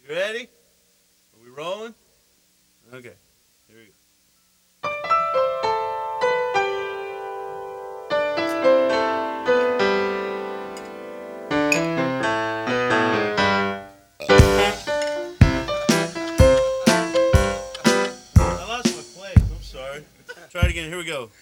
You ready? Are we rolling? Okay. Here we go. I lost my place. I'm sorry. Try it again. Here we go.